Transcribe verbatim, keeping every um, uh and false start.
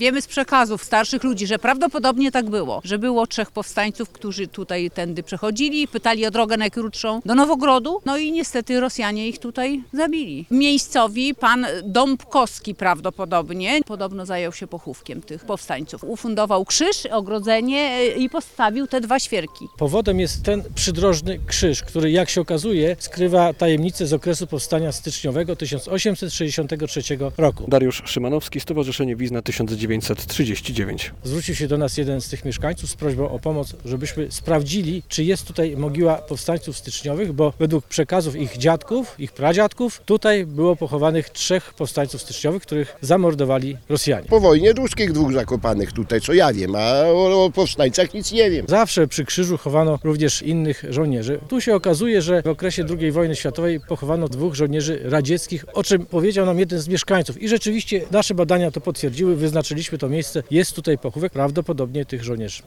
Wiemy z przekazów starszych ludzi, że prawdopodobnie tak było, że było trzech powstańców, którzy tutaj tędy przechodzili, pytali o drogę najkrótszą do Nowogrodu, no i niestety Rosjanie ich tutaj zabili. Miejscowi, pan Dąbkowski prawdopodobnie, podobno zajął się pochówkiem tych powstańców. Ufundował krzyż, ogrodzenie i postawił te dwa świerki. Powodem jest ten przydrożny krzyż, który, jak się okazuje, skrywa tajemnicę z okresu powstania styczniowego tysiąc osiemset sześćdziesiątego trzeciego roku. Dariusz Szymanowski, Stowarzyszenie Wizna tysiąc dziewięćset trzydzieści dziewięć. Zwrócił się do nas jeden z tych mieszkańców z prośbą o pomoc, żebyśmy sprawdzili, czy jest tutaj mogiła powstańców styczniowych, bo według przekazów ich dziadków, ich pradziadków, tutaj było pochowanych trzech powstańców styczniowych, których zamordowali Rosjanie. Po wojnie ruskich dwóch zakopanych tutaj, co ja wiem, a o, o powstańcach nic nie wiem. Zawsze przy krzyżu chowano również innych żołnierzy. Tu się okazuje, że w okresie drugiej wojny światowej pochowano dwóch żołnierzy radzieckich, o czym powiedział nam jeden z mieszkańców. I rzeczywiście nasze badania to potwierdziły, wyznaczyliśmy to miejsce. Jest tutaj pochówek prawdopodobnie tych żołnierzy.